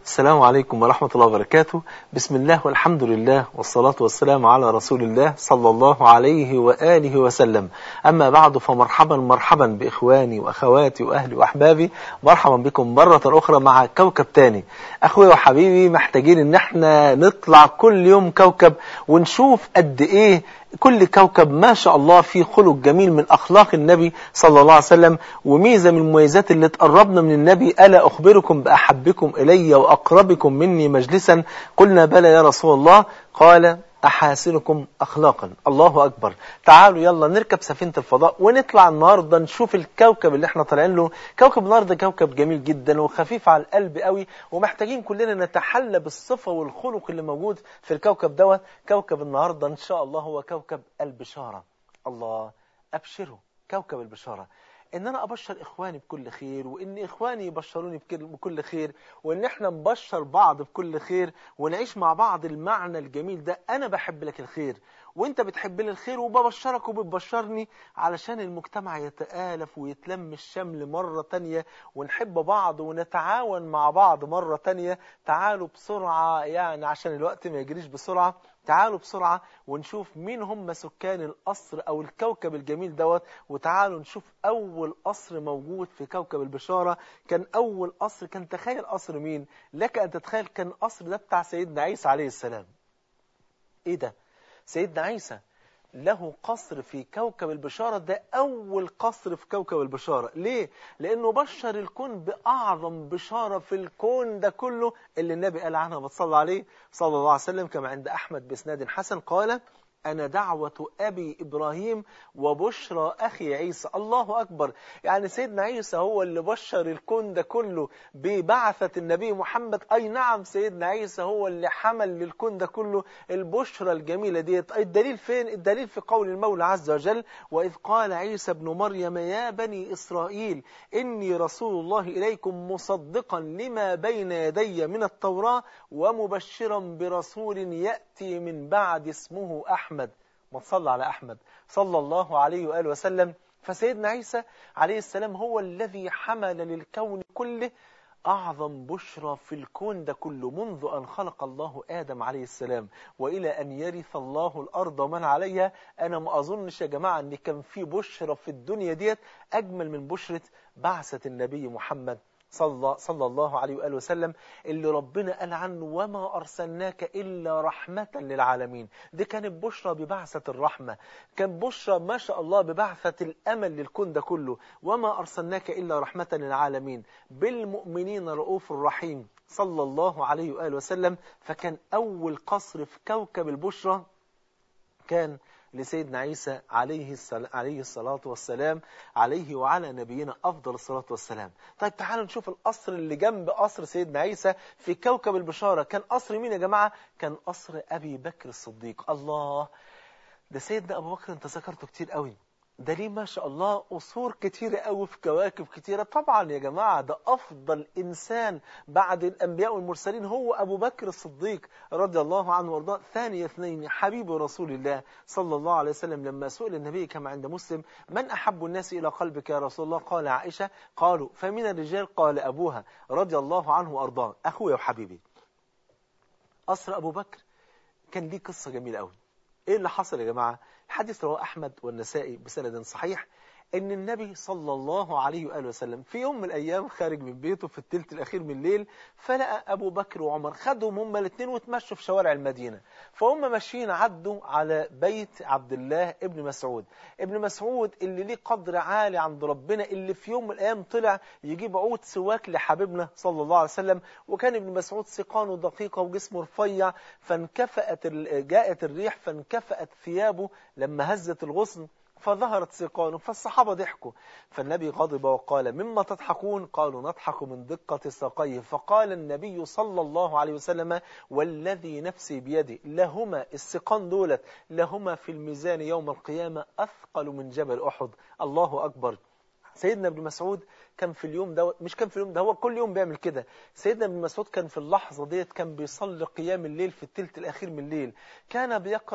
السلام عليكم ورحمة الله وبركاته. بسم الله والحمد لله والصلاة والسلام على رسول الله صلى الله عليه وآله وسلم. أما بعد، فمرحبا مرحبا بإخواني وأخواتي وأهلي وأحبابي. مرحبا بكم مرة أخرى مع كوكب تاني. أخوي وحبيبي، محتاجين إن احنا نطلع كل يوم كوكب ونشوف قد إيه كل كوكب ما شاء الله فيه خلق جميل من أخلاق النبي صلى الله عليه وسلم، وميزة من المميزات اللي تقربنا من النبي. ألا أخبركم بأحبكم إلي وأقربكم مني مجلسا؟ قلنا بلى يا رسول الله. قال أحاسنكم أخلاقا. الله أكبر. تعالوا يلا نركب سفينة الفضاء ونطلع النهاردة نشوف الكوكب اللي احنا طالعين له. كوكب النهاردة كوكب جميل جدا وخفيف على القلب قوي، ومحتاجين كلنا نتحلى بالصفة والخلق اللي موجود في الكوكب دوت. كوكب النهاردة إن شاء الله هو كوكب البشارة. الله، أبشروا كوكب البشارة، ان انا ابشر اخواني بكل خير، وان اخواني يبشروني بكل خير، وان احنا نبشر بعض بكل خير، ونعيش مع بعض المعنى الجميل ده. انا بحب لك الخير وانت بتحب لي الخير، وببشرك وبتبشرني علشان المجتمع يتآلف ويتلم الشمل مرة تانية، ونحب بعض ونتعاون مع بعض مرة تانية. تعالوا بسرعة، يعني عشان الوقت ما يجريش بسرعة، تعالوا بسرعة ونشوف مين هم سكان القصر أو الكوكب الجميل دوت. وتعالوا نشوف أول قصر موجود في كوكب البشارة. كان أول قصر، كان تخيل قصر مين؟ لك أن تتخيل، كان قصر ده بتاع سيدنا عيسى عليه السلام. إيه ده؟ سيدنا عيسى له قصر في كوكب البشارة. ده أول قصر في كوكب البشارة. ليه؟ لأنه بشر الكون بأعظم بشارة في الكون ده كله اللي النبي قال عنها، بتصلى عليه صلى الله عليه وسلم، كما عند أحمد بإسناد حسن، قال: أنا دعوة أبي إبراهيم وبشرى أخي عيسى. الله أكبر. يعني سيدنا عيسى هو اللي بشر الكون ده كله ببعثة النبي محمد. أي نعم، سيدنا عيسى هو اللي حمل للكون ده كله البشرى الجميلة دي. الدليل فين؟ الدليل في قول المولى عز وجل: وإذ قال عيسى ابن مريم يا بني إسرائيل إني رسول الله إليكم مصدقا لما بين يدي من التوراة ومبشرا برسول يأتي من بعد اسمه أحمد. ما تصلى على أحمد صلى الله عليه وآله وسلم. فسيدنا عيسى عليه السلام هو الذي حمل للكون كله أعظم بشرى في الكون ده كله منذ أن خلق الله آدم عليه السلام وإلى أن يرث الله الأرض ومن عليها. أنا ما أظنش يا جماعة أن كان في بشرى في الدنيا ديت أجمل من بشرة بعثة النبي محمد صلى الله عليه وآله وسلم، اللي ربنا قال عنه: وما أرسلناك إلا رحمة للعالمين. دي كانت بشرى ببعثة الرحمة، كان بشرى ما شاء الله ببعثة الأمل للكون ده كله. وما أرسلناك إلا رحمة للعالمين بالمؤمنين رؤوف رحيم صلى الله عليه وآله وسلم. فكان أول قصر في كوكب البشرى كان لسيدنا عيسى عليه الصلاة والسلام، عليه وعلى نبينا أفضل الصلاة والسلام. طيب تعالوا نشوف القصر اللي جنب قصر سيدنا عيسى في كوكب البشارة. كان قصر مين يا جماعة؟ كان قصر أبي بكر الصديق. الله، ده سيدنا أبو بكر أنت ذكرته كتير قوي، ده ليه ما شاء الله قصور كتيرة قوي في كواكب كتيرة. طبعا يا جماعة ده أفضل إنسان بعد الأنبياء والمرسلين هو أبو بكر الصديق رضي الله عنه وارضاه. ثاني اثنين حبيب رسول الله صلى الله عليه وسلم، لما سئل النبي كما عند مسلم: من أحب الناس إلى قلبك يا رسول الله؟ قال: عائشة. قالوا: فمن الرجال؟ قال: أبوها رضي الله عنه وارضاه. أخويا وحبيبي، قصر أبو بكر كان ليه قصة جميلة قوي. ايه اللي حصل يا جماعة؟ الحديث رواه أحمد والنسائي بسند صحيح، ان النبي صلى الله عليه وآله وسلم في يوم من الأيام خارج من بيته في الثلث الأخير من الليل، فلقى أبو بكر وعمر خدهم هما الاثنين وتمشوا في شوارع المدينة. فهم ماشيين عدوا على بيت عبد الله ابن مسعود. ابن مسعود اللي ليه قدر عالي عند ربنا، اللي في يوم من الأيام طلع يجيب عود سواك لحبيبنا صلى الله عليه وسلم. وكان ابن مسعود سقانه دقيقة وجسمه رفيع، جاءت الريح فانكفأت ثيابه لما هزت الغصن فظهرت سيقانه، فالصحابة ضحكوا. فالنبي غضب وقال: مما تضحكون؟ قالوا: نضحك من دقة ساقيه. فقال النبي صلى الله عليه وسلم: والذي نفسي بيده، لهما السقان دولت لهما في الميزان يوم القيامة أثقل من جبل أحد. الله أكبر. سيدنا ابن مسعود كان في اليوم ده، مش كان في اليوم ده، هو كل يوم بيعمل كده. سيدنا ابن مسعود كان في اللحظة ديت كان بيصلي قيام الليل في الثلث الأخير من الليل، كان بيقرأ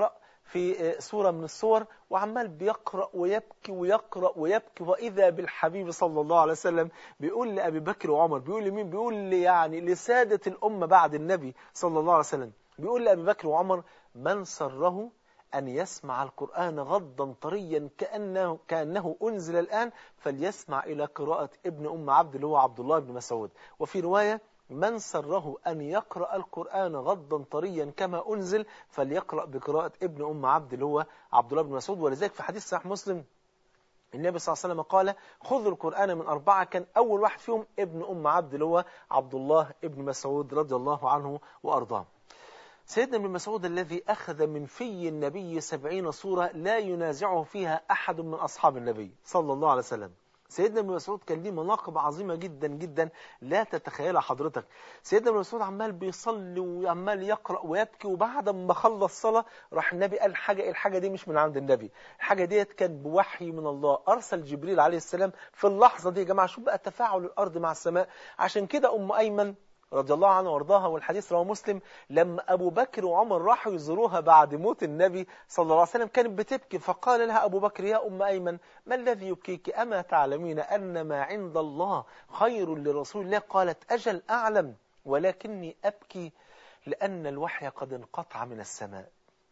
في سورة من السور وعمال بيقرأ ويبكي ويقرأ ويبكي، وإذا بالحبيب صلى الله عليه وسلم بيقول لأبي بكر وعمر، بيقول لمين؟ بيقول لي يعني لسادة الأمة بعد النبي صلى الله عليه وسلم، بيقول لأبي بكر وعمر: من سره أن يسمع القرآن غضا طريا كأنه أنزل الآن فليسمع إلى قراءة ابن أم عبد اللي هو عبد الله بن مسعود. وفي رواية: من سره أن يقرأ القرآن غضا طريا كما أنزل فليقرأ بقراءة ابن أم عبد اللي هو عبد الله بن مسعود. ولذلك في حديث صحيح مسلم النبي صلى الله عليه وسلم قال: خذوا القرآن من 4، كان أول واحد فيهم ابن أم عبد اللي هو عبد الله بن مسعود رضي الله عنه وأرضاه. سيدنا ابن مسعود الذي أخذ من في النبي 70 سورة لا ينازعه فيها أحد من أصحاب النبي صلى الله عليه وسلم. سيدنا ابن مسعود كان ليه مناقب عظيمة جدا جدا لا تتخيلها حضرتك. سيدنا ابن مسعود عمال بيصلي وعمال يقرأ ويبكي، وبعد ما خلص صلاة راح النبي قال الحاجة دي مش من عند النبي، الحاجة ديت كان بوحي من الله، أرسل جبريل عليه السلام في اللحظة دي. يا جماعة شوف بقى تفاعل الأرض مع السماء. عشان كده أم أيمن رضي الله عنها وارضاها، والحديث رواه مسلم، لما أبو بكر وعمر راحوا يزوروها بعد موت النبي صلى الله عليه وسلم كانت بتبكي، فقال لها أبو بكر: يا أم أيمن ما الذي يبكيك؟ أما تعلمين أن ما عند الله خير لرسول الله؟ قالت: أجل أعلم، ولكني أبكي لأن الوحي قد انقطع من السماء.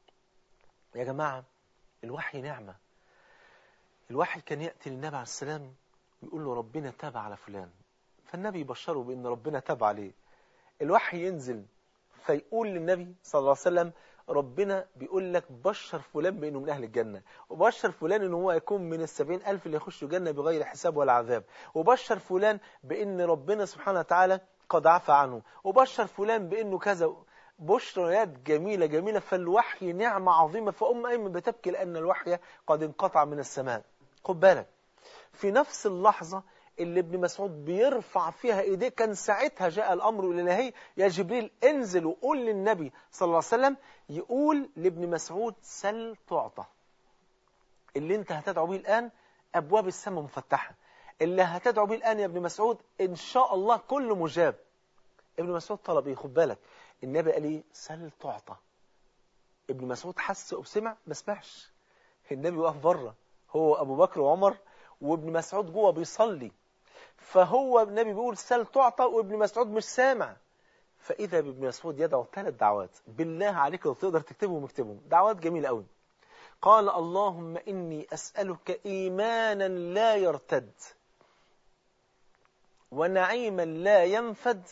يا جماعة الوحي نعمة. الوحي كان يأتي للنبي عليه السلام ويقول له ربنا تاب على فلان، فالنبي يبشره بأن ربنا تاب عليه. الوحي ينزل فيقول للنبي صلى الله عليه وسلم: ربنا بيقول لك بشر فلان بأنه من أهل الجنة، وبشر فلان أنه هو يكون من 70,000 اللي يخشوا الجنة بغير حساب ولا عذاب، وبشر فلان بأن ربنا سبحانه وتعالى قد عفى عنه، وبشر فلان بأنه كذا. بشريات جميلة جميلة. فالوحي نعمة عظيمة. فأم أيمن بتبكي لأن الوحي قد انقطع من السماء. خد بالك، في نفس اللحظة اللي ابن مسعود بيرفع فيها ايديه كان ساعتها جاء الامر الالهي: يا جبريل انزل وقول للنبي صلى الله عليه وسلم يقول لابن مسعود: سل تعطى. اللي انت هتدعو به الان ابواب السماء مفتحه، اللي هتدعو به الان يا ابن مسعود ان شاء الله كله مجاب. ابن مسعود طلب ايه؟ خد بالك، النبي قال ايه؟ سل تعطى. ابن مسعود حس وسمع؟ ما سمعش. النبي واقف بره، هو ابو بكر وعمر وابن مسعود جوه بيصلي، فهو النبي بيقول سل تعطى وابن مسعود مش سامع. فإذا بابن مسعود يدعو 3 دعوات، بالله عليك لو تقدر تكتبهم اكتبهم، دعوات جميلة قوي. قال: اللهم إني أسألك إيمانا لا يرتد، ونعيما لا ينفد،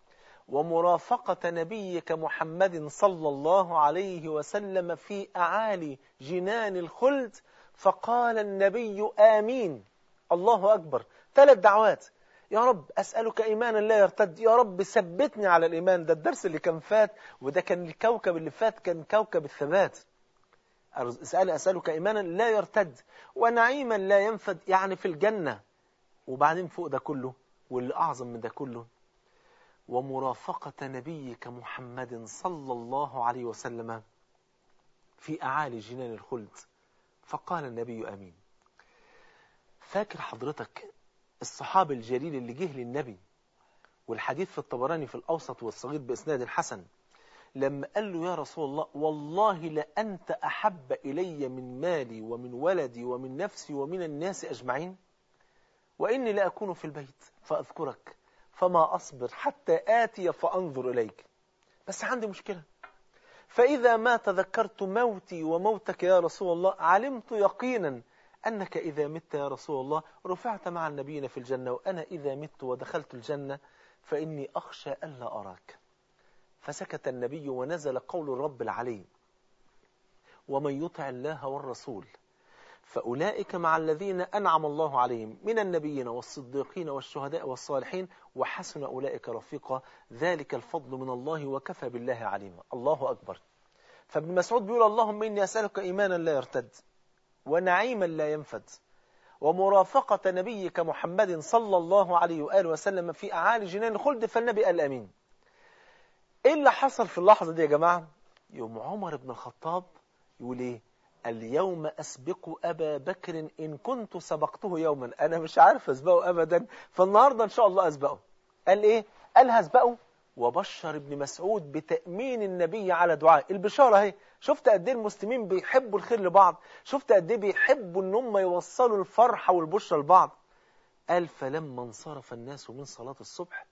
ومرافقة نبيك محمد صلى الله عليه وسلم في أعالي جنان الخلد. فقال النبي: آمين. الله أكبر. 3 دعوات. يا رب أسألك إيمانا لا يرتد، يا رب ثبتني على الإيمان. ده الدرس اللي كان فات، وده كان الكوكب اللي فات كان كوكب الثبات. أسألك إيمانا لا يرتد، ونعيما لا ينفد، يعني في الجنة. وبعدين فوق ده كله واللي أعظم من ده كله: ومرافقة نبيك محمد صلى الله عليه وسلم في أعالي جنان الخلد. فقال النبي: آمين. فاكر حضرتك الصحابي الجليل اللي جه للنبي، والحديث في الطبراني في الأوسط والصغير بإسناد حسن، لما قال له: يا رسول الله والله لأنت أحب إلي من مالي ومن ولدي ومن نفسي ومن الناس أجمعين، وإني لا أكون في البيت فأذكرك فما أصبر حتى آتي فأنظر إليك، بس عندي مشكلة، فإذا ما تذكرت موتي وموتك يا رسول الله علمت يقينا أنك إذا مت يا رسول الله رفعت مع النبيين في الجنة، وأنا إذا مت ودخلت الجنة فإني أخشى ألا أراك. فسكت النبي ونزل قول الرب العلي: ومن يطع الله والرسول فأولئك مع الذين أنعم الله عليهم من النبيين والصديقين والشهداء والصالحين وحسن أولئك رفيقا، ذلك الفضل من الله وكفى بالله عليما. الله أكبر. فابن مسعود بيقول: اللهم إني أسألك إيمانا لا يرتد، ونعيما لا ينفد، ومرافقة نبيك محمد صلى الله عليه وآله وسلم في أعالي جنان الخلد. فالنبي قال آمين. إيه اللي حصل في اللحظة دي يا جماعة؟ يوم عمر بن الخطاب يقول إيه؟ اليوم أسبق أبا بكر إن كنت سبقته يوما. أنا مش عارف أسبقه أبدا، فالنهاردة إن شاء الله أسبقه. قال إيه؟ قال هسبقه وبشر ابن مسعود بتأمين النبي على دعاء. البشارة اهي. شفت قد ايه المسلمين بيحبوا الخير لبعض، شفت قد ايه بيحبوا ان هم يوصلوا الفرحة والبشرة لبعض. قال فلما انصرف الناس من صلاة الصبح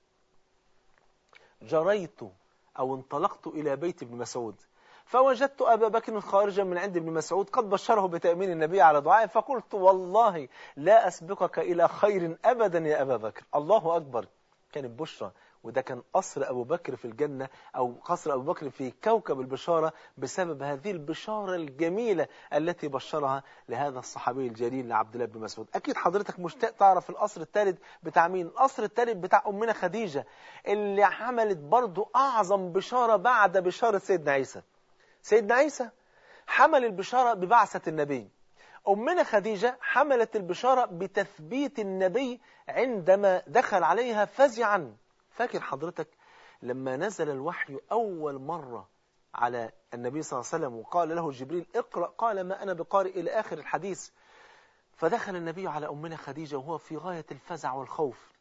جريت أو انطلقت إلى بيت ابن مسعود، فوجدت أبا بكر خارجا من عند ابن مسعود قد بشره بتأمين النبي على دعائه، فقلت والله لا أسبقك إلى خير أبدا يا أبا بكر. الله أكبر. كانت بشرى، وده كان قصر أبو بكر في الجنة، أو قصر أبو بكر في كوكب البشارة، بسبب هذه البشارة الجميلة التي بشرها لهذا الصحابي الجليل لعبد الله بن مسعود. أكيد حضرتك مشتاق تعرف القصر الثالث بتاع مين؟ القصر الثالث بتاع أمنا خديجة، اللي عملت برضو أعظم بشارة بعد بشارة سيدنا عيسى. سيدنا عيسى حمل البشارة ببعثة النبي، أمنا خديجة حملت البشارة بتثبيت النبي عندما دخل عليها فزعا. فاكر حضرتك لما نزل الوحي أول مرة على النبي صلى الله عليه وسلم وقال له جبريل اقرأ، قال ما أنا بقارئ إلى آخر الحديث. فدخل النبي على أمنا خديجة وهو في غاية الفزع والخوف،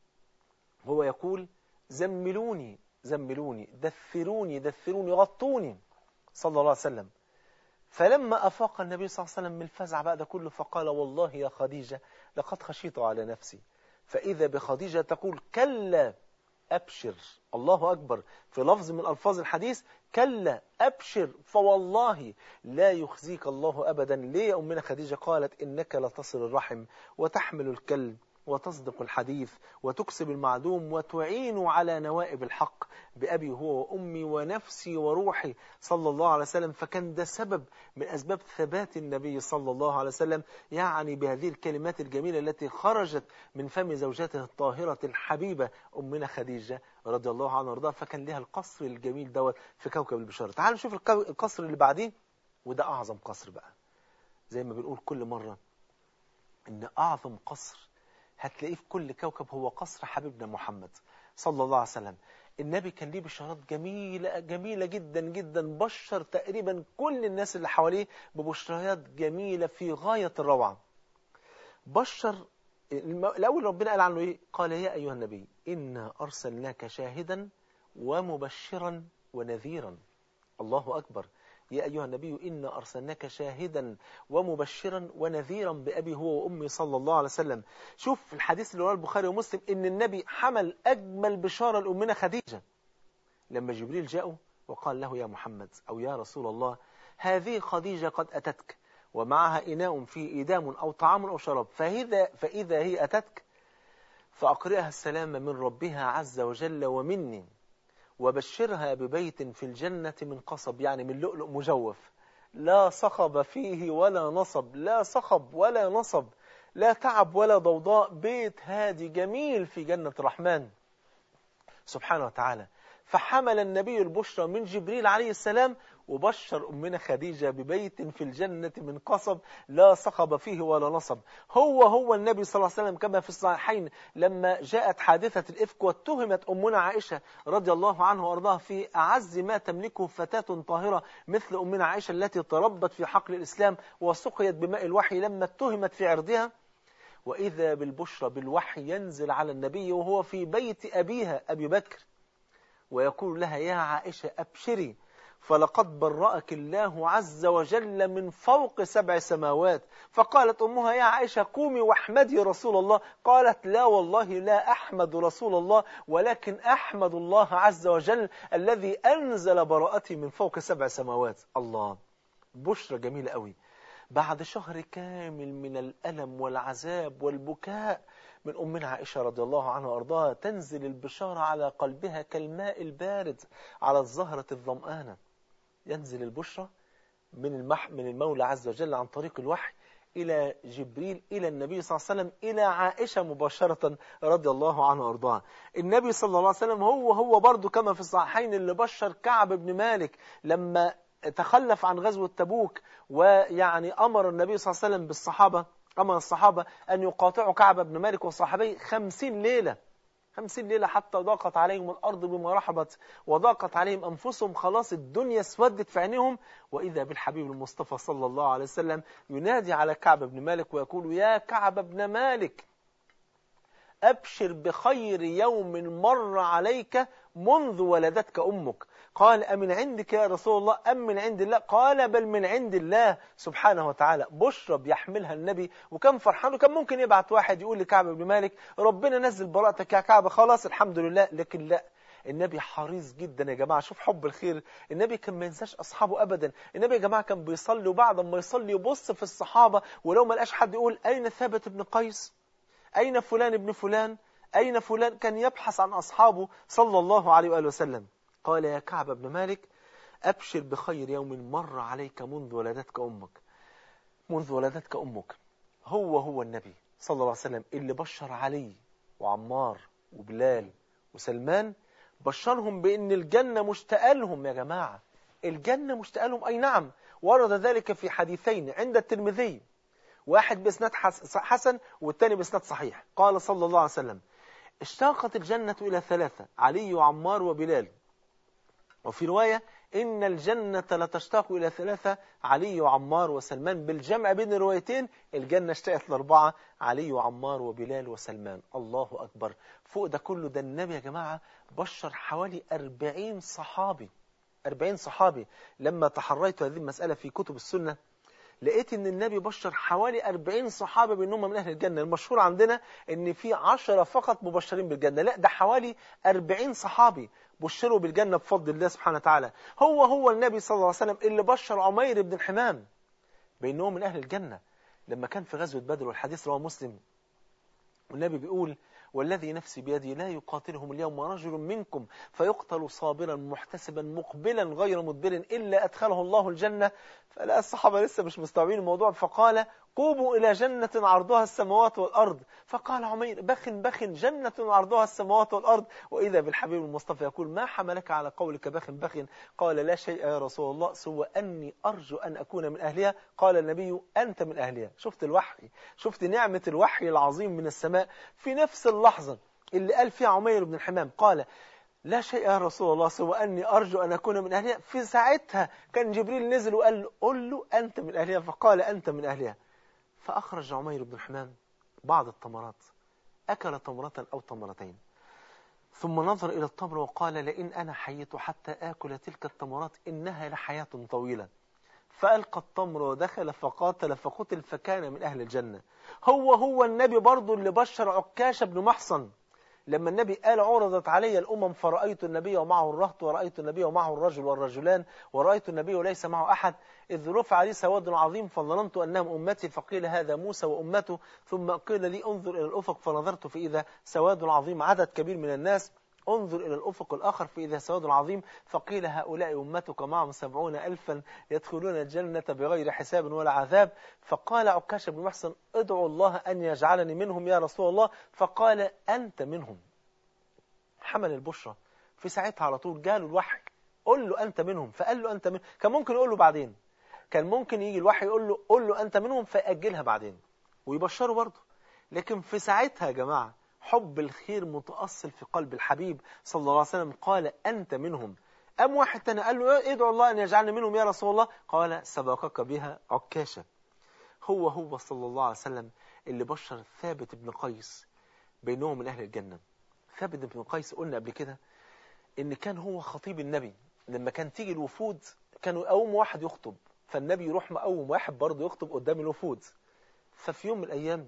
وهو يقول زملوني زملوني، دثروني دثروني، غطوني، صلى الله عليه وسلم. فلما أفاق النبي صلى الله عليه وسلم من الفزع بعد كله فقال والله يا خديجة لقد خشيت على نفسي. فإذا بخديجة تقول كلا أبشر. الله أكبر. في لفظ من ألفاظ الحديث كلا أبشر فوالله لا يخزيك الله أبدا. ليه يا أمنا خديجة؟ قالت إنك لتصل الرحم وتحمل الكلب وتصدق الحديث وتكسب المعدوم وتعين على نوائب الحق بأبي هو وأمي ونفسي وروحي، صلى الله عليه وسلم. فكان ده سبب من أسباب ثبات النبي صلى الله عليه وسلم، يعني بهذه الكلمات الجميلة التي خرجت من فم زوجته الطاهرة الحبيبة أمنا خديجة رضي الله عنها وارضاها. فكان لها القصر الجميل دوت في كوكب البشارة. تعالوا نشوف القصر اللي بعديه، وده أعظم قصر بقى. زي ما بنقول كل مرة إن أعظم قصر هتلاقيه في كل كوكب هو قصر حبيبنا محمد صلى الله عليه وسلم. النبي كان ليه بشارات جميلة جميلة جدا جدا، بشر تقريبا كل الناس اللي حواليه ببشريات جميلة في غاية الروعة. بشر الأول ربنا قال عنه إيه؟ قال يا أيها النبي إنا أرسلناك شاهدا ومبشرا ونذيرا. الله أكبر. يا أيها النبي إنا أرسلناك شاهدا ومبشرا ونذيرا بأبي هو وأمي، صلى الله عليه وسلم. شوف الحديث اللي رواه البخاري ومسلم إن النبي حمل أجمل بشارة لأمنا خديجة لما جبريل جاءه وقال له يا محمد أو يا رسول الله هذه خديجة قد أتتك ومعها إناء فيه إدام أو طعام أو شراب، فإذا هي أتتك فأقرئها السلام من ربها عز وجل ومني، وبشرها ببيت في الجنة من قصب، يعني من لؤلؤ مجوف، لا صخب فيه ولا نصب، لا صخب ولا نصب، لا تعب ولا ضوضاء، بيت هادي جميل في جنة الرحمن سبحانه وتعالى. فحمل النبي البشرى من جبريل عليه السلام وبشر أمنا خديجة ببيت في الجنة من قصب لا صخب فيه ولا نصب. هو النبي صلى الله عليه وسلم كما في الصحيحين لما جاءت حادثة الإفك واتهمت أمنا عائشة رضي الله عنها وأرضاها في أعز ما تملكه فتاة طاهرة مثل أمنا عائشة التي تربت في حقل الإسلام وسقيت بماء الوحي، لما اتهمت في عرضها وإذا بالبشرى بالوحي ينزل على النبي وهو في بيت أبيها أبي بكر ويقول لها يا عائشة أبشري فلقد برأك الله عز وجل من فوق 7 سماوات. فقالت أمها يا عائشة قومي واحمدي رسول الله. قالت لا والله لا أحمد رسول الله ولكن أحمد الله عز وجل الذي أنزل براءتي من فوق 7 سماوات. الله، بشرى جميلة قوي. بعد شهر كامل من الألم والعذاب والبكاء من أمنا عائشة رضي الله عنها وأرضاها تنزل البشارة على قلبها كالماء البارد على الزهرة الظمآنة. ينزل البشرى من المولى عز وجل عن طريق الوحي إلى جبريل إلى النبي صلى الله عليه وسلم إلى عائشة مباشرة رضي الله عنها وأرضاها. النبي صلى الله عليه وسلم هو برضو كما في الصحيحين اللي بشر كعب بن مالك لما تخلف عن غزوة تبوك، ويعني أمر النبي صلى الله عليه وسلم بالصحابة، أمر الصحابة أن يقاطعوا كعب بن مالك وصحابيه 50 ليلة 50 ليلة حتى ضاقت عليهم الأرض بما رحبت وضاقت عليهم أنفسهم، خلاص الدنيا اسودت في عينهم. وإذا بالحبيب المصطفى صلى الله عليه وسلم ينادي على كعب بن مالك ويقول يا كعب بن مالك أبشر بخير يوم مر عليك منذ ولدتك أمك. قال أمن عندك يا رسول الله أم من عند الله؟ قال بل من عند الله سبحانه وتعالى. بشرى بيحملها النبي وكان فرحان، وكان ممكن يبعت واحد يقول لكعب بن مالك ربنا نزل براءتك يا كعب خلاص الحمد لله، لكن لا، النبي حريص جدا يا جماعة. شوف حب الخير، النبي كان ما ينساش أصحابه أبدا. النبي يا جماعة كان بيصلي وبعد ما يصلي يبص في الصحابة، ولو ما لقاش حد يقول أين ثابت بن قيس، أين فلان ابن فلان، أين فلان، كان يبحث عن أصحابه صلى الله عليه وآله وسلم. قال يا كعب بن مالك أبشر بخير يوم مر عليك منذ ولدتك أمك. منذ ولدتك أمك. هو النبي صلى الله عليه وسلم اللي بشر علي وعمار وبلال وسلمان، بشرهم بأن الجنة مشتاقة لهم يا جماعة. الجنة مشتاقة لهم، أي نعم، ورد ذلك في حديثين عند الترمذي، واحد بإسناد حسن والثاني بإسناد صحيح. قال صلى الله عليه وسلم اشتاقت الجنة إلى ثلاثة، علي وعمار وبلال. وفي رواية إن الجنة لتشتاق إلى ثلاثة، علي وعمار وسلمان. بالجمع بين الروايتين الجنة اشتاقت لأربعة، علي وعمار وبلال وسلمان. الله أكبر. فوق ده كله ده النبي يا جماعة بشر حوالي 40 صحابي. 40 صحابي. لما تحريت هذه المسألة في كتب السنة لقيت ان النبي بشر حوالي 40 صحابة بانهم من اهل الجنة. المشهور عندنا ان في 10 فقط مبشرين بالجنة، لا ده حوالي 40 صحابي بشروا بالجنة بفضل الله سبحانه وتعالى. هو النبي صلى الله عليه وسلم اللي بشر عمير بن الحمام بانهم من اهل الجنة لما كان في غزوة بدر، والحديث رواه مسلم، والنبي بيقول والذي نفسي بيدي لا يقاتلهم اليوم رجل منكم فيقتل صابرا محتسبا مقبلا غير مدبر إلا أدخله الله الجنة. فلا الصحابة لسه مش مستوعبين الموضوع، فقال قوموا إلى جنة عرضها السماوات والأرض. فقال عمير بخ جنة عرضها السماوات والأرض. وإذا بالحبيب المصطفى يقول ما حملك على قولك بخ؟ قال لا شيء يا رسول الله سوى أني أرجو أن أكون من أهلها. قال النبي أنت من أهلها. شفت الوحي، شفت نعمة الوحي العظيم من السماء. في نفس اللحظة اللي قال فيها عمير بن الحمام قال لا شيء يا رسول الله سوى أني أرجو أن أكون من أهلها، في ساعتها كان جبريل نزل وقال له قل له أنت من أهلها، فقال أنت من أهلها. فأخرج عمير بن الحمام بعض التمرات، أكل تمرة أو تمرتين، ثم نظر إلى التمر وقال لئن أنا حييت حتى آكل تلك التمرات إنها لحياة طويلة. فألقى التمر ودخل فقاتل فقتل فكان من أهل الجنة. هو النبي برضو اللي بشر عكاشة بن محصن لما النبي قال عرضت علي الأمم فرأيت النبي ومعه الرهط ورأيت النبي ومعه الرجل والرجلان ورأيت النبي وليس معه أحد إذ رفع لي سواد عظيم فظننت أنهم أمتي فقيل هذا موسى وأمته ثم قيل لي انظر إلى الأفق فنظرت فإذا سواد عظيم عدد كبير من الناس انظر إلى الأفق الآخر فإذا سواد عظيم فقيل هؤلاء أمتك معهم 70,000 يدخلون الجنة بغير حساب ولا عذاب. فقال عكاشة بن محصن ادعو الله أن يجعلني منهم يا رسول الله. فقال أنت منهم. حمل البشرى في ساعتها على طول جاله الوحي قل له أنت منهم، فقال له أنت منهم. كان ممكن يقول له بعدين، كان ممكن يجي الوحي يقول له قل له أنت منهم فيأجلها بعدين ويبشره برضه، لكن في ساعتها يا جماعة حب الخير متأصل في قلب الحبيب صلى الله عليه وسلم قال أنت منهم. أم واحد تاني قال له ادعو الله أن يجعلني منهم يا رسول الله. قال سبقك بها عكاشة. هو صلى الله عليه وسلم اللي بشر ثابت بن قيس بينهم من أهل الجنة. ثابت بن قيس قلنا قبل كده إن كان هو خطيب النبي، لما كان تيجي الوفود كانوا يقوم واحد يخطب، فالنبي يروح مقوم واحد برضه يخطب قدام الوفود. ففي يوم من الأيام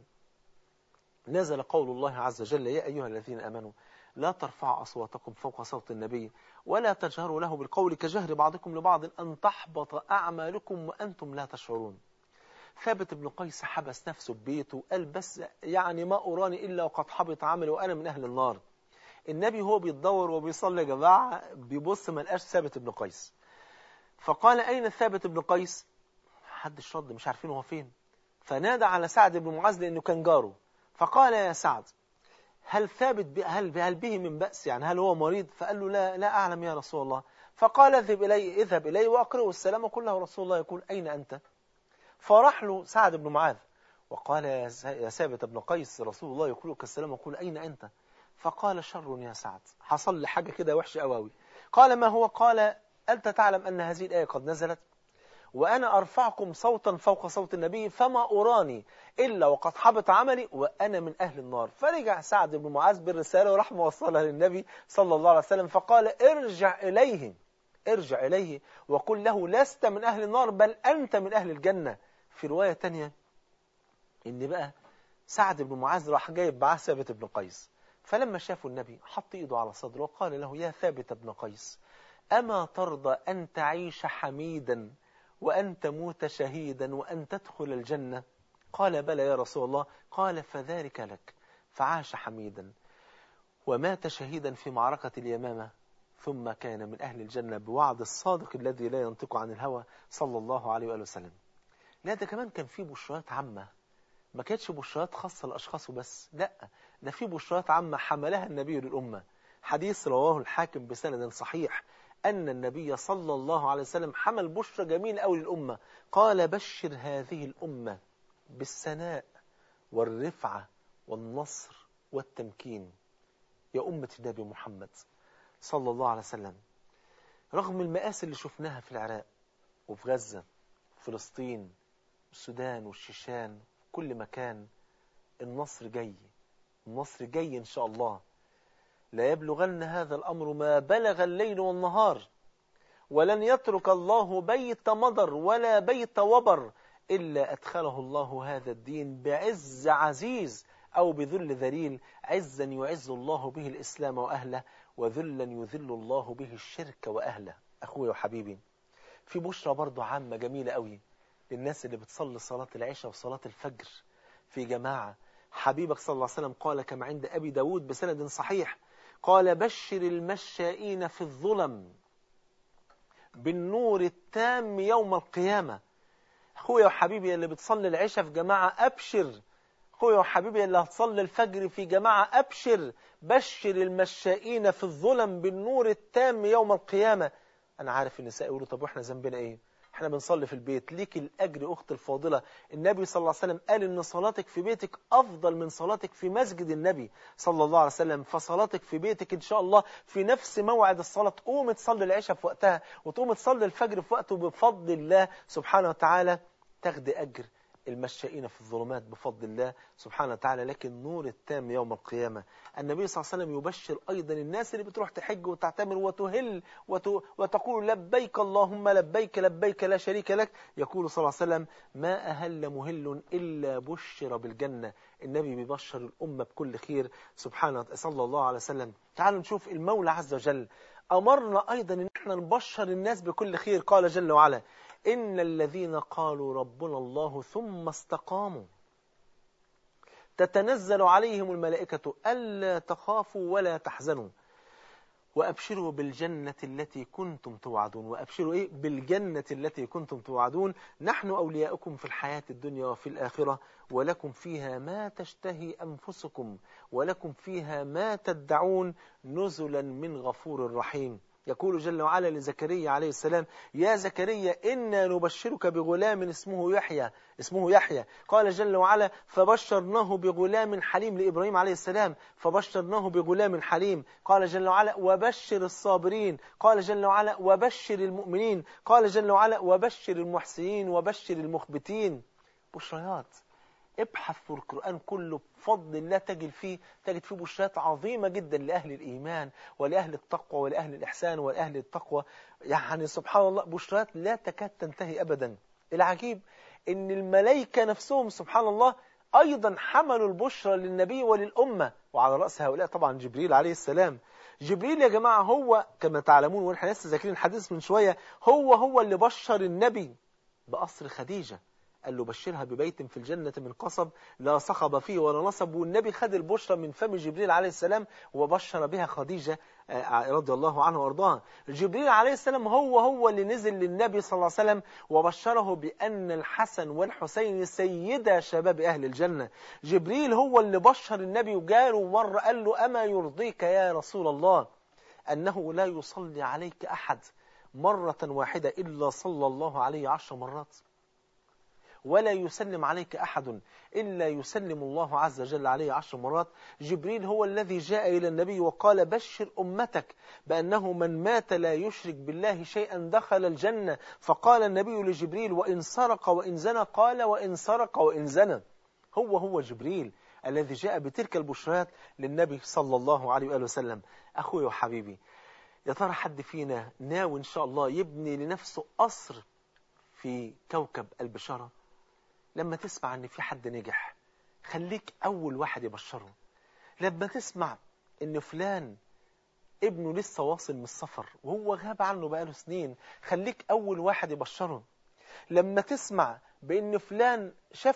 نزل قول الله عز وجل يا أيها الذين آمنوا لا ترفعوا أصواتكم فوق صوت النبي ولا تجهروا له بالقول كجهر بعضكم لبعض أن تحبط أعمالكم وأنتم لا تشعرون. ثابت بن قيس حبس نفسه ببيته وقال بس يعني ما أراني إلا وقد حبط عملي وأنا من أهل النار. النبي هو بيتدور وبيصلي يا جماعة بيبص ما لقاش ثابت بن قيس، فقال أين ثابت بن قيس؟ محدش رد، مش عارفين هو فين. فنادى على سعد بن معاذ لأنه كان جاره، فقال يا سعد هل ثابت هل به من بأس، يعني هل هو مريض؟ فقال له لا أعلم يا رسول الله. فقال اذهب إليه وأقرئه السلام وقل له رسول الله يقول أين أنت؟ فراح له سعد بن معاذ وقال يا ثابت بن قيس رسول الله يقول لك السلام وقل أين أنت؟ فقال شر يا سعد، حصل لي حاجة كده وحشة قوي. قال ما هو؟ قال أنت تعلم أن هذه الآية قد نزلت وأنا أرفعكم صوتا فوق صوت النبي فما أراني إلا وقد حبط عملي وأنا من أهل النار. فرجع سعد بن معاذ بالرسالة وراح موصلها للنبي صلى الله عليه وسلم، فقال ارجع إليه وقل له لست من أهل النار بل أنت من أهل الجنة. في رواية تانية إن بقى سعد بن معاذ راح جايب معاه ثابت بن قيس، فلما شافوا النبي حط إيده على صدره وقال له يا ثابت بن قيس أما ترضى أن تعيش حميدا وأن تموت شهيدا وأن تدخل الجنة؟ قال بلى يا رسول الله. قال فذلك لك. فعاش حميدا ومات شهيدا في معركة اليمامة، ثم كان من أهل الجنة بوعد الصادق الذي لا ينطق عن الهوى صلى الله عليه وآله وسلم. لا ده كمان كان فيه بشرات عامة، ما كانتش بشرات خاصة لأشخاص بس، لا ده فيه بشرات عامة حملها النبي للأمة. حديث رواه الحاكم بسند صحيح أن النبي صلى الله عليه وسلم حمل بشرى جميل أوي للأمة، قال بشر هذه الأمة بالسناء والرفعة والنصر والتمكين. يا أمة النبي محمد صلى الله عليه وسلم، رغم المآسي اللي شفناها في العراق وفي غزة وفلسطين والسودان والشيشان كل مكان، النصر جاي، النصر جاي إن شاء الله. لا يبلغن هذا الأمر ما بلغ الليل والنهار، ولن يترك الله بيت مضر ولا بيت وبر إلا أدخله الله هذا الدين بعز عزيز أو بذل ذليل، عزا يعز الله به الإسلام وأهله، وذلا يذل الله به الشرك وأهله. أخوي وحبيبي، في بشرى برضو عامة جميلة قوي للناس اللي بتصلي صلاة العشاء وصلاة الفجر في جماعة. حبيبك صلى الله عليه وسلم قال كما عند أبي داود بسند صحيح، قال بشر المشائين في الظلم بالنور التام يوم القيامة. أخويا وحبيبي اللي بتصلي العشاء في جماعة أبشر، أخويا وحبيبي اللي هتصلي الفجر في جماعة أبشر، بشر المشائين في الظلم بالنور التام يوم القيامة. أنا عارف النساء يقولوا طب وإحنا ذنبنا إيه؟ احنا بنصلي في البيت. ليك الأجر أخت الفاضلة. النبي صلى الله عليه وسلم قال إن صلاتك في بيتك أفضل من صلاتك في مسجد النبي صلى الله عليه وسلم. فصلاتك في بيتك إن شاء الله في نفس موعد الصلاة، تقوم تصلي العشاء في وقتها وتقوم تصلي الفجر في وقته بفضل الله سبحانه وتعالى، تاخدي أجر المشائين في الظلمات بفضل الله سبحانه وتعالى، لكن نور التام يوم القيامة. النبي صلى الله عليه وسلم يبشر أيضا الناس اللي بتروح تحج وتعتمر وتهل وتقول لبيك اللهم لبيك لبيك لا شريك لك. يقول صلى الله عليه وسلم ما أهل مهل إلا بشر بالجنة. النبي بيبشر الأمة بكل خير سبحانه صلى الله عليه وسلم. تعالوا نشوف المولى عز وجل أمرنا أيضا إن احنا نبشر الناس بكل خير. قال جل وعلا إن الذين قالوا ربنا الله ثم استقاموا تتنزل عليهم الملائكة ألا تخافوا ولا تحزنوا وأبشروا بالجنة التي كنتم توعدون. وأبشروا إيه؟ بالجنة التي كنتم توعدون. نحن أولياؤكم في الحياة الدنيا وفي الآخرة ولكم فيها ما تشتهي أنفسكم ولكم فيها ما تدعون نزلا من غفور رحيم. يقول جل وعلا لزكريا عليه السلام يا زكريا إنا نبشرك بغلام اسمه يحيى. قال جل وعلا فبشرناه بغلام حليم لإبراهيم عليه السلام، فبشرناه بغلام حليم. قال جل وعلا وبشر الصابرين. قال جل وعلا وبشر المؤمنين. قال جل وعلا وبشر المحسنين وبشر المخبتين. بشريات. ابحث في القرآن كله بفضل الله تجد فيه بشرات عظيمة جدا لأهل الإيمان ولأهل التقوى ولأهل الإحسان ولأهل التقوى. يعني سبحان الله بشرات لا تكاد تنتهي أبدا. العجيب إن الملائكة نفسهم سبحان الله أيضا حملوا البشرى للنبي وللأمة، وعلى رأس هؤلاء طبعا جبريل عليه السلام. جبريل يا جماعة هو كما تعلمون ونحن لسه ذاكرين الحديث من شوية، هو اللي بشر النبي بقصر خديجة، قال له بشرها ببيت في الجنة من قصب لا صخب فيه ولا نصب. والنبي خد البشرى من فم جبريل عليه السلام وبشر بها خديجة رضي الله عنها وارضاها. جبريل عليه السلام هو اللي نزل للنبي صلى الله عليه وسلم وبشره بأن الحسن والحسين سيدا شباب أهل الجنة. جبريل هو اللي بشر النبي وجاله مرة قال له أما يرضيك يا رسول الله أنه لا يصلي عليك أحد مرة واحدة إلا صلى الله عليه 10 مرات. ولا يسلم عليك أحد إلا يسلم الله عز وجل عليه 10 مرات. جبريل هو الذي جاء إلى النبي وقال بشر أمتك بأنه من مات لا يشرك بالله شيئا دخل الجنة. فقال النبي لجبريل وإن سرق وإن زنى؟ قال وإن سرق وإن زنى. هو جبريل الذي جاء بتلك البشرات للنبي صلى الله عليه وآله وسلم. أخوي وحبيبي، يا ترى حد فينا ناوي إن شاء الله يبني لنفسه قصر في كوكب البشارة؟ لما تسمع أن في حد نجح خليك أول واحد يبشره. لما تسمع أن فلان ابنه لسه واصل من السفر وهو غاب عنه بقاله سنين خليك أول واحد يبشره. لما تسمع بأن فلان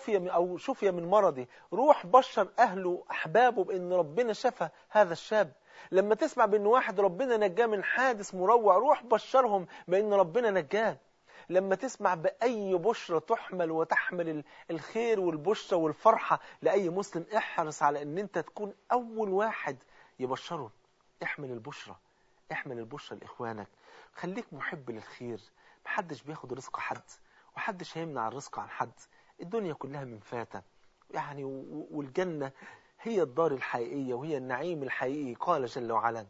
شفي من مرضه روح بشر أهله أحبابه بأن ربنا شفى هذا الشاب. لما تسمع بأن واحد ربنا نجاه من حادث مروع روح بشرهم بأن ربنا نجاه. لما تسمع بأي بشرة تحمل وتحمل الخير والبشرة والفرحة لأي مسلم احرص على أن أنت تكون أول واحد يبشره. احمل البشرة، احمل البشرة لإخوانك. خليك محب للخير. محدش بياخد رزق حد وحدش هيمنع الرزق عن حد. الدنيا كلها من فاتة يعني، والجنة هي الدار الحقيقية وهي النعيم الحقيقي. قال جل وعلا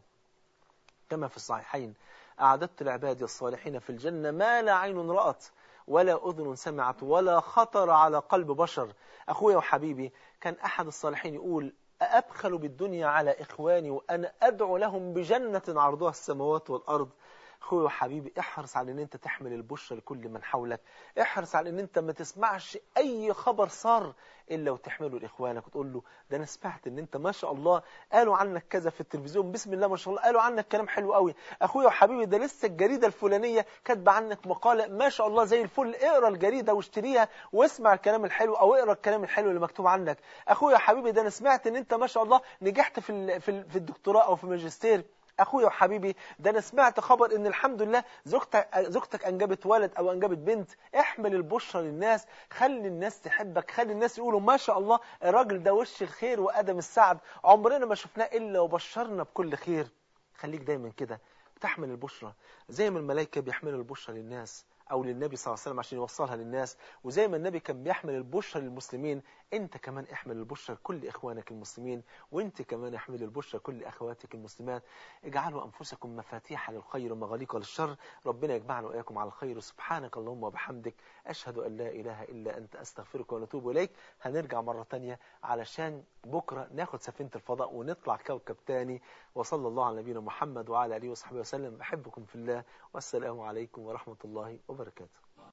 كما في الصحيحين أعددت لعبادي الصالحين في الجنة ما لا عين رأت ولا أذن سمعت ولا خطر على قلب بشر. أخويا وحبيبي، كان أحد الصالحين يقول أأبخل بالدنيا على إخواني وأنا أدعو لهم بجنة عرضها السماوات والأرض. أخوي وحبيبي، احرص على أن أنت تحمل البشرى لكل من حولك. احرص على أن أنت ما تسمعش أي خبر صار إلا وتحمله لإخوانك وتقول له ده أنا سمعت أن أنت ما شاء الله قالوا عنك كذا في التلفزيون، بسم الله ما شاء الله قالوا عنك كلام حلو قوي. أخوي وحبيبي، ده لسه الجريدة الفلانية كاتبه عنك مقالة ما شاء الله زي الفل، اقرأ الجريدة واشتريها واسمع الكلام الحلو أو اقرأ الكلام الحلو اللي مكتوب عنك. أخوي وحبيبي، ده أنا سمعت أن أنت ما شاء الله نجحت في الدكتوراه أو في الماجستير. أخويا وحبيبي، ده أنا سمعت خبر إن الحمد لله زوجتك أنجبت ولد أو أنجبت بنت. احمل البشرى للناس، خلي الناس تحبك، خلي الناس يقولوا ما شاء الله الراجل ده وش الخير وأدم السعد، عمرنا ما شفناه إلا وبشرنا بكل خير. خليك دايما كده بتحمل البشرى زي ما الملائكة بيحملوا البشرى للناس أو للنبي صلى الله عليه وسلم عشان يوصلها للناس، وزي ما النبي كان بيحمل البشرى للمسلمين أنت كمان احمل البشرى لكل إخوانك المسلمين، وأنت كمان احمل البشرى لكل أخواتك المسلمات. اجعلوا أنفسكم مفاتيح للخير ومغاليق للشر. ربنا يجمعنا وإياكم على الخير. سبحانك اللهم وبحمدك أشهد أن لا إله إلا أنت أستغفرك ونتوب إليك. هنرجع مرة تانية علشان بكرة ناخد سفينة الفضاء ونطلع كوكب تاني. وصلى الله على نبينا محمد وعلى آله وصحبه وسلم. بحبكم في الله، والسلام عليكم ورحمة الله وبركاته.